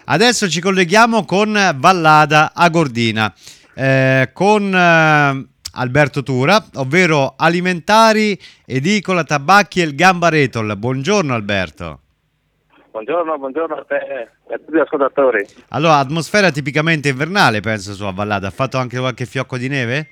Adesso ci colleghiamo con Vallada Agordina, con Alberto Tura, ovvero alimentari, edicola, tabacchi e il Gambaretol. Buongiorno Alberto. Buongiorno a te e a tutti gli ascoltatori. Allora, atmosfera tipicamente invernale, penso, su a Vallada. Ha fatto anche qualche fiocco di neve?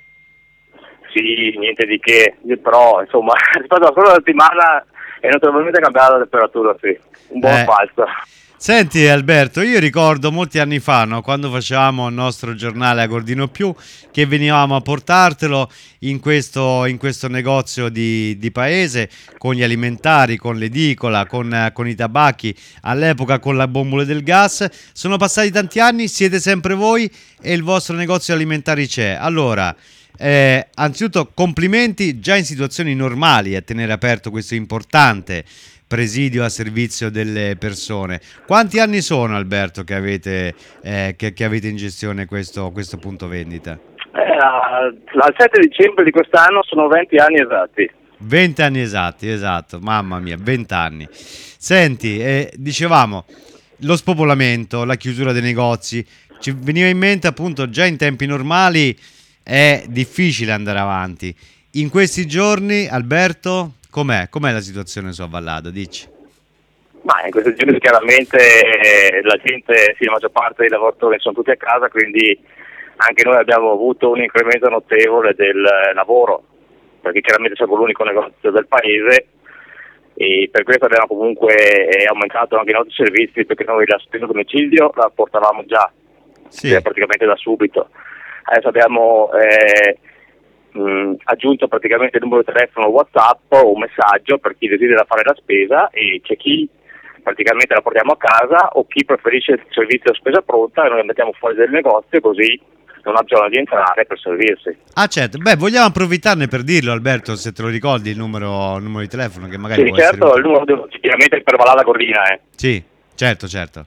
Sì, niente di che, però insomma rispetto alla scorsa settimana è notevolmente cambiata la temperatura, sì, un buon falso. Senti Alberto, io ricordo molti anni fa, no, quando facevamo il nostro giornale Agordino Più, che venivamo a portartelo in questo negozio di paese, con gli alimentari, con l'edicola, con i tabacchi, all'epoca con la bombole del gas. Sono passati tanti anni, siete sempre voi e il vostro negozio alimentari c'è. Allora, anzitutto complimenti, già in situazioni normali a tenere aperto questo importante presidio a servizio delle persone. Quanti anni sono, Alberto, che avete in gestione questo punto vendita? Al 7 dicembre di quest'anno sono 20 anni esatti. 20 anni esatti, esatto, mamma mia, 20 anni. Senti, dicevamo, lo spopolamento, la chiusura dei negozi, ci veniva in mente appunto già in tempi normali è difficile andare avanti. In questi giorni, Alberto, com'è la situazione su Vallada? Dici. Ma in questi giorni chiaramente la gente, sì, la maggior parte dei lavoratori sono tutti a casa, quindi anche noi abbiamo avuto un incremento notevole del lavoro, perché chiaramente siamo l'unico negozio del paese e per questo abbiamo comunque aumentato anche i nostri servizi, perché noi la spesa a domicilio la portavamo già, praticamente da subito. Adesso abbiamo aggiunto praticamente il numero di telefono WhatsApp o un messaggio per chi desidera fare la spesa, e c'è chi praticamente la portiamo a casa o chi preferisce il servizio spesa pronta e noi la mettiamo fuori del negozio, così non ha bisogno di entrare per servirsi. Ah certo, vogliamo approfittarne per dirlo, Alberto, se te lo ricordi il numero di telefono che magari sì, può certo, essere il numero chiaramente per Vallada Agordina Sì, certo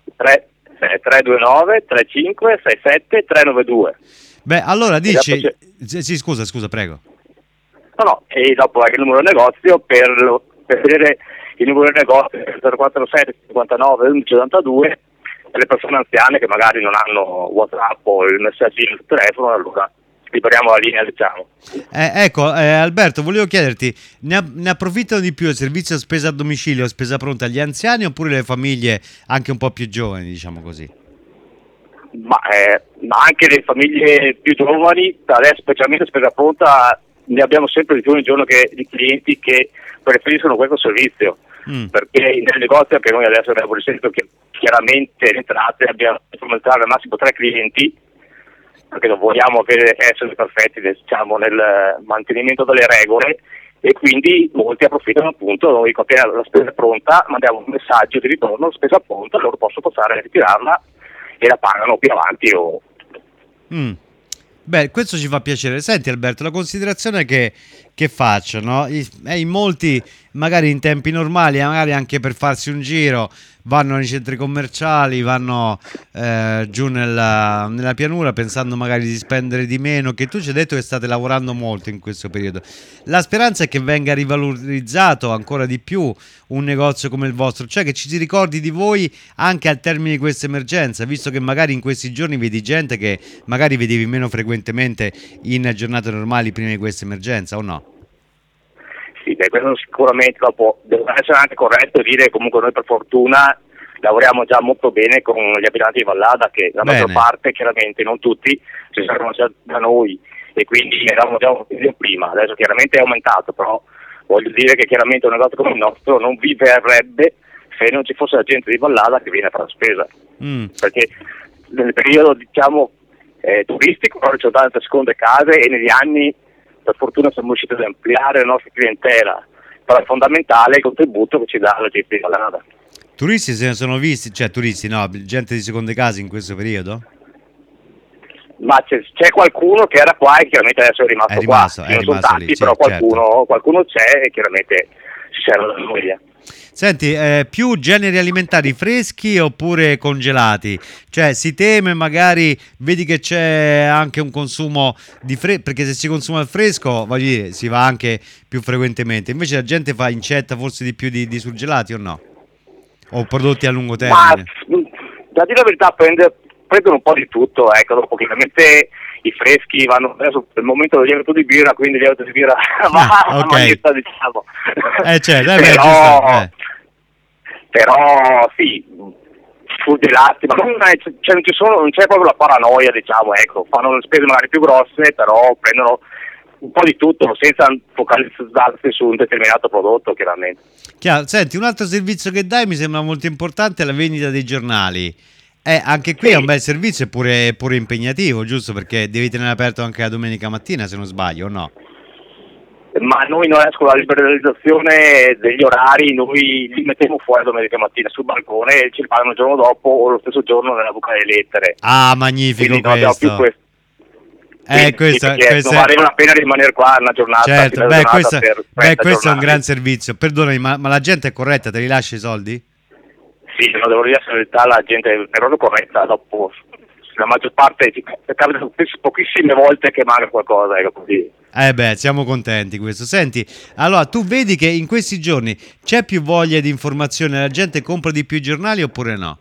329 35 67 392. Allora dici sì, scusa, prego. No, e dopo anche il numero del negozio per vedere il numero del negozio 047 59 11 82, per le persone anziane che magari non hanno WhatsApp o il messaggino sul telefono, allora liberiamo la linea, diciamo. Alberto, volevo chiederti, ne approfittano di più il servizio spesa a domicilio, spesa pronta agli anziani oppure le famiglie anche un po' più giovani, diciamo così? Ma anche le famiglie più giovani, adesso specialmente spesa pronta, ne abbiamo sempre di più ogni giorno di clienti che preferiscono questo servizio, perché nel negozio che noi adesso abbiamo risolto che chiaramente le entrate abbiamo aumentare al massimo 3 clienti, perché non vogliamo essere perfetti, diciamo, nel mantenimento delle regole, e quindi molti approfittano appunto. Noi appena la spesa è pronta mandiamo un messaggio di ritorno, spesa pronta, loro possono passare a ritirarla e la pagano più avanti questo ci fa piacere. Senti Alberto, la considerazione che faccio, no? In molti magari in tempi normali, magari anche per farsi un giro, vanno nei centri commerciali, vanno giù nella pianura pensando magari di spendere di meno, che tu ci hai detto che state lavorando molto in questo periodo. La speranza è che venga rivalorizzato ancora di più un negozio come il vostro, cioè che ci si ricordi di voi anche al termine di questa emergenza, visto che magari in questi giorni vedi gente che magari vedevi meno frequentemente in giornate normali prima di questa emergenza, o no? Sì, questo sicuramente. Dopo devo essere anche corretto e dire che comunque noi per fortuna lavoriamo già molto bene con gli abitanti di Vallada, che la maggior parte, chiaramente non tutti, si servono già da noi, e quindi eravamo già un po' prima. Adesso chiaramente è aumentato, però voglio dire che chiaramente un negozio come il nostro non viverebbe se non ci fosse la gente di Vallada che viene a fare la spesa, perché nel periodo, diciamo, turistico ci sono tante seconde case, e negli anni per fortuna siamo riusciti ad ampliare la nostra clientela, però è fondamentale il contributo che ci dà la gente di Vallada. Turisti se ne sono visti, cioè turisti no, gente di seconde case in questo periodo? Ma c'è qualcuno che era qua e chiaramente adesso è rimasto qua, non sono tanti, lì, però qualcuno c'è e chiaramente ci serve la famiglia. Senti, più generi alimentari freschi oppure congelati? Cioè si teme magari, vedi che c'è anche un consumo di perché se si consuma il fresco, voglio dire, si va anche più frequentemente, invece la gente incetta forse di più di surgelati o no? O prodotti a lungo termine? da dire la verità prendono un po' di tutto, ecco, dopo chiaramente i freschi vanno, adesso è il momento del lievito di birra, quindi il lievito di birra va a maglietta, diciamo. Però sì, frutti e latte, ma non c'è proprio la paranoia, diciamo, ecco, fanno le spese magari più grosse, però prendono un po' di tutto senza focalizzarsi su un determinato prodotto, chiaramente. Chiaro. Senti, un altro servizio che dai mi sembra molto importante è la vendita dei giornali. Anche qui Sì. È un bel servizio, è pure impegnativo, giusto? Perché devi tenere aperto anche la domenica mattina, se non sbaglio, o no? Ma noi non con la liberalizzazione degli orari, noi li mettiamo fuori domenica mattina sul balcone e ci pagano il giorno dopo o lo stesso giorno nella buca delle lettere. Ah, magnifico. Quindi non abbiamo più questo. Non valeva la pena rimanere qua una giornata. Certo, questo è un gran servizio. Perdonami, ma la gente è corretta? Te li lascia i soldi? Sì, non devo dire la verità, la gente è proprio corretta, dopo la maggior parte capita pochissime volte che manca qualcosa, ecco così. Siamo contenti questo. Senti, allora tu vedi che in questi giorni c'è più voglia di informazione, la gente compra di più i giornali oppure no?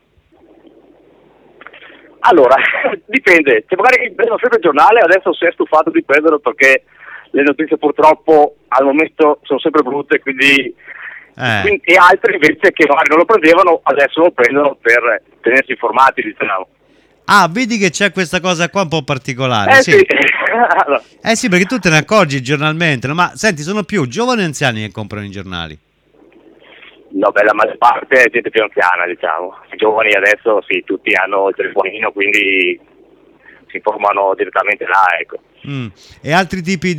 Allora, dipende, se magari prendo sempre il giornale, adesso si è stufato di prenderlo perché le notizie purtroppo al momento sono sempre brutte, quindi e altri invece che magari non lo prendevano, adesso lo prendono per tenersi informati, diciamo. Ah, vedi che c'è questa cosa qua un po' particolare. Sì. Sì, perché tu te ne accorgi giornalmente, no? Ma senti, sono più giovani o anziani che comprano i giornali? No, la maggior parte è gente più anziana, diciamo. I giovani adesso sì, tutti hanno il telefonino, quindi si informano direttamente là, ecco. E altri tipi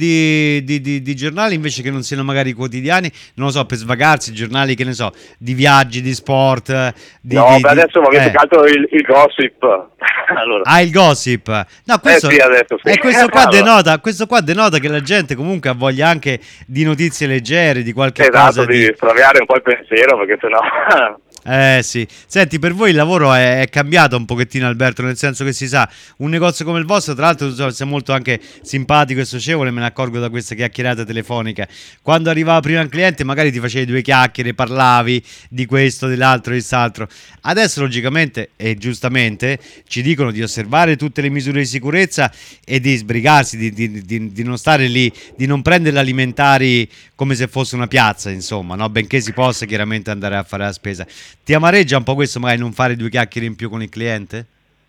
di giornali invece che non siano magari quotidiani, non lo so, per svagarsi, giornali che ne so, di viaggi, di sport. Adesso va più che altro il gossip. Allora. Il gossip. No, questo, sì, adesso sì. Questo qua denota che la gente comunque ha voglia anche di notizie leggere, di qualche cosa. Di straviare un po' il pensiero, perché sennò. Sì. Senti, per voi il lavoro è cambiato un pochettino, Alberto, nel senso che si sa, un negozio come il vostro, tra l'altro sei molto anche simpatico e socievole, me ne accorgo da questa chiacchierata telefonica. Quando arrivava prima il cliente magari ti facevi due chiacchiere, parlavi di questo, dell'altro, di quest'altro. Adesso logicamente e giustamente ci dicono di osservare tutte le misure di sicurezza e di sbrigarsi, di non stare lì, di non prendere alimentari come se fosse una piazza, insomma, no? Benché si possa chiaramente andare a fare la spesa. Ti amareggia un po' questo, magari non fare due chiacchiere in più con il cliente?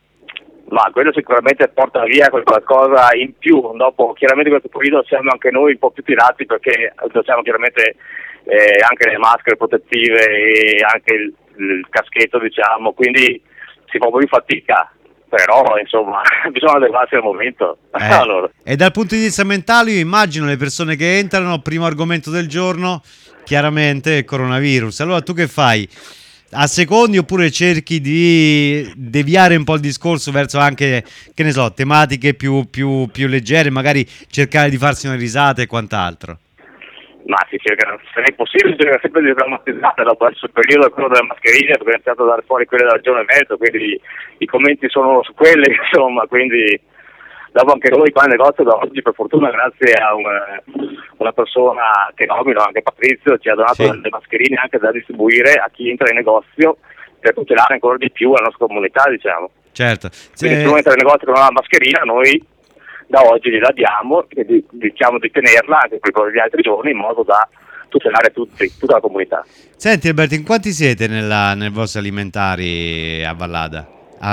Ma quello sicuramente porta via qualcosa in più. Dopo, chiaramente in questo periodo siamo anche noi un po' più tirati perché usiamo chiaramente anche le maschere protettive e anche il caschetto, diciamo, quindi si fa un po' più fatica. Però insomma bisogna adeguarsi al momento. Allora. E dal punto di vista mentale io immagino le persone che entrano, primo argomento del giorno chiaramente il coronavirus. Allora tu che fai? A secondi oppure cerchi di deviare un po' il discorso verso anche, che ne so, tematiche più leggere, magari cercare di farsi una risata e quant'altro? Ma si cerca, se è possibile, cerca sempre di drammatizzare dopo il periodo quello delle mascherine, perché è iniziato a dare fuori quelle della giorno e mezzo, quindi i commenti sono su quelle, insomma, quindi dopo anche noi qua nel negozio da oggi, per fortuna, grazie a una persona che nomino, anche Patrizio, ci ha donato delle mascherine anche da distribuire a chi entra in negozio per tutelare ancora di più la nostra comunità, diciamo. Certo. Quindi se uno entra in negozio con una mascherina, noi da oggi gliela diamo e diciamo di tenerla anche per gli altri giorni in modo da tutelare tutta la comunità. Senti Alberto, in quanti siete nel vostro alimentari a Vallada?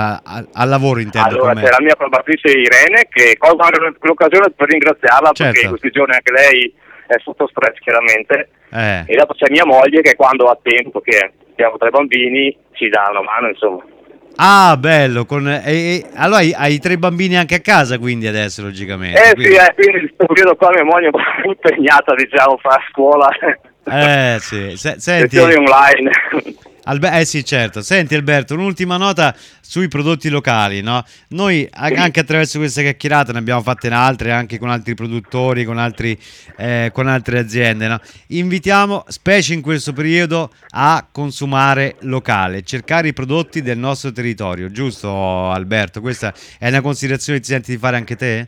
Al lavoro intendo. Allora c'è la mia collaboratrice Irene che colgo anche l'occasione per ringraziarla, perché in questi giorni anche lei è sotto stress chiaramente, e dopo c'è mia moglie che quando ha tempo, che abbiamo 3 bambini, ci dà una mano, insomma. Ah, bello, allora hai 3 bambini anche a casa quindi adesso logicamente. Quindi in questo periodo qua mia moglie è un po' impegnata, diciamo, fa scuola. Sì, lezioni online. Sì, certo. Senti Alberto, un'ultima nota sui prodotti locali, no? Noi anche attraverso questa chiacchierata ne abbiamo fatte altre anche con altri produttori, con altre aziende, no? Invitiamo, specie in questo periodo, a consumare locale, cercare i prodotti del nostro territorio, giusto Alberto? Questa è una considerazione che ti senti di fare anche te?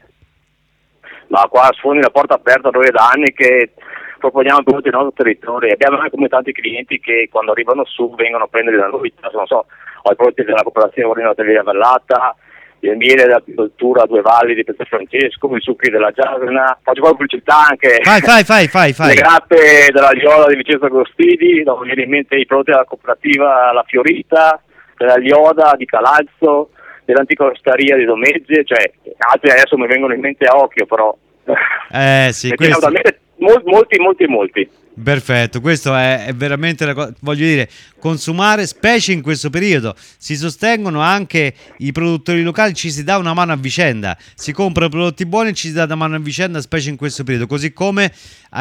Ma qua sfondi la porta aperta noi da anni che proponiamo prodotti del nostro territorio. Abbiamo anche come tanti clienti che quando arrivano su vengono a prendere da noi, non so, ho i prodotti della cooperazione Orino-Otelleria Vallata, il miele dell'agricoltura Due Valli di Piazza Francesco, i succhi della Giasna, faccio poi pubblicità anche. Fai. Le grappe della Liola di Vincenzo Agostini, dopo mi viene in mente i prodotti della cooperativa La Fiorita, della Lioda di Calalzo, dell'antica osteria di Domegge, cioè altri adesso mi vengono in mente a occhio, però sì, molti. Perfetto, questo è veramente la cosa, voglio dire, consumare, specie in questo periodo, si sostengono anche i produttori locali, ci si dà una mano a vicenda, si comprano prodotti buoni e ci si dà una mano a vicenda, specie in questo periodo, così come,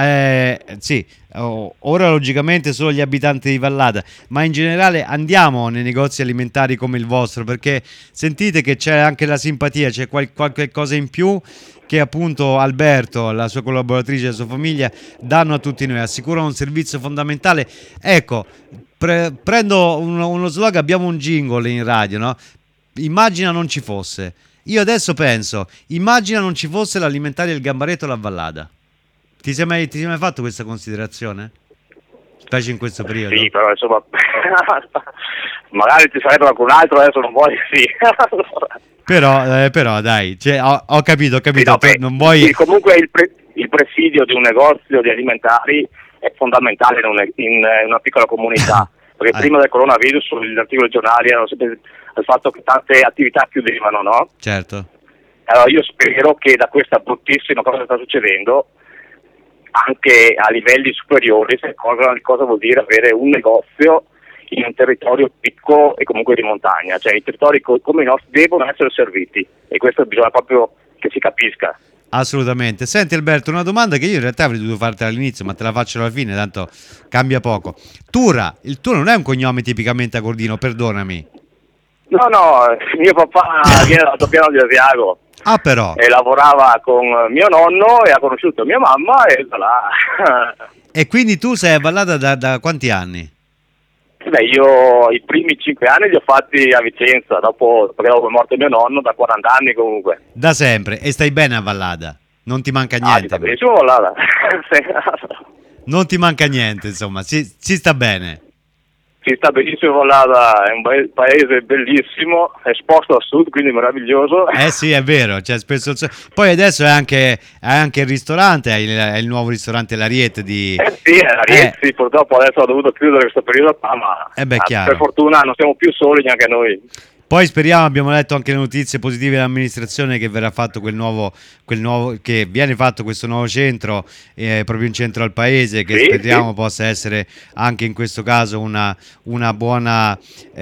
ora logicamente solo gli abitanti di Vallata, ma in generale andiamo nei negozi alimentari come il vostro, perché sentite che c'è anche la simpatia, c'è qualche cosa in più che appunto Alberto, la sua collaboratrice e la sua famiglia danno a tutti noi, assicurano un servizio fondamentale. Ecco, prendo uno slogan, abbiamo un jingle in radio, no? Immagina non ci fosse. Io adesso penso, immagina non ci fosse l'alimentare del Gambaretto alla Vallada. Ti sei mai fatto questa considerazione? Specie in questo periodo? Sì, però insomma, magari ci sarebbe qualcun altro, adesso non voglio, sì. Però dai, cioè, ho capito, Sì, no, non vuoi... Sì, comunque il presidio di un negozio di alimentari è fondamentale in una piccola comunità, perché prima del coronavirus gli articoli giornali erano sempre il fatto che tante attività chiudevano, no? Certo. Allora io spero che da questa bruttissima cosa che sta succedendo, anche a livelli superiori, cosa vuol dire avere un negozio in un territorio piccolo e comunque di montagna, cioè i territori come i nostri devono essere serviti, e questo bisogna proprio che si capisca. Assolutamente. Senti Alberto, una domanda che io in realtà avrei dovuto farti all'inizio, ma te la faccio alla fine, tanto cambia poco. Tura, il tuo non è un cognome tipicamente agordino, perdonami. No, mio papà viene dal piano di Asiago. Ah, però. E lavorava con mio nonno e ha conosciuto mia mamma e da là. E quindi tu sei a Vallata da quanti anni? Beh, io i primi 5 anni li ho fatti a Vicenza, perché dopo è morto mio nonno, da 40 anni comunque. Da sempre, e stai bene a Vallata? Non ti manca niente? Benissimo, Vallata. Non ti manca niente, insomma, si sta bene. Si sta benissimo, Vallata, è un paese bellissimo, è esposto a sud, quindi meraviglioso. Sì, è vero, c'è spesso poi adesso è anche il ristorante, è il nuovo ristorante L'Ariete di... Sì, L'Ariete, sì, purtroppo adesso ho dovuto chiudere questo periodo qua, ma per fortuna non siamo più soli neanche noi. Poi speriamo, abbiamo letto anche le notizie positive dell'amministrazione che verrà fatto che viene fatto questo nuovo centro proprio in centro al paese, che speriamo possa essere anche in questo caso una buona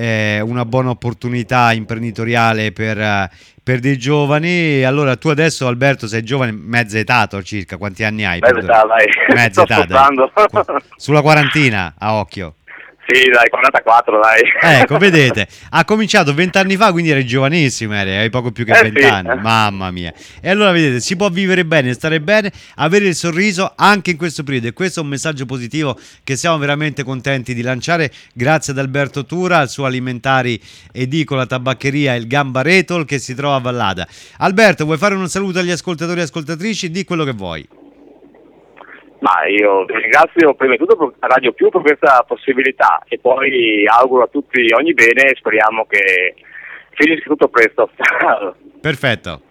opportunità imprenditoriale per dei giovani. Allora tu adesso Alberto sei giovane, mezza età circa, quanti anni hai? Mezza età, dai. Sulla quarantina, a occhio. Sì, dai, 44, dai. Ecco, vedete, ha cominciato 20 anni fa, quindi eri giovanissimo, hai poco più che 20 anni, mamma mia. E allora vedete, si può vivere bene, stare bene, avere il sorriso anche in questo periodo, e questo è un messaggio positivo che siamo veramente contenti di lanciare, grazie ad Alberto Tura, al suo alimentari edicola tabaccheria Il Gambaretto, che si trova a Vallata. Alberto, vuoi fare un saluto agli ascoltatori e ascoltatrici? Di quello che vuoi. Ma io vi ringrazio prima di tutto a Radio Più per questa possibilità, e poi auguro a tutti ogni bene e speriamo che finisca tutto presto. Perfetto.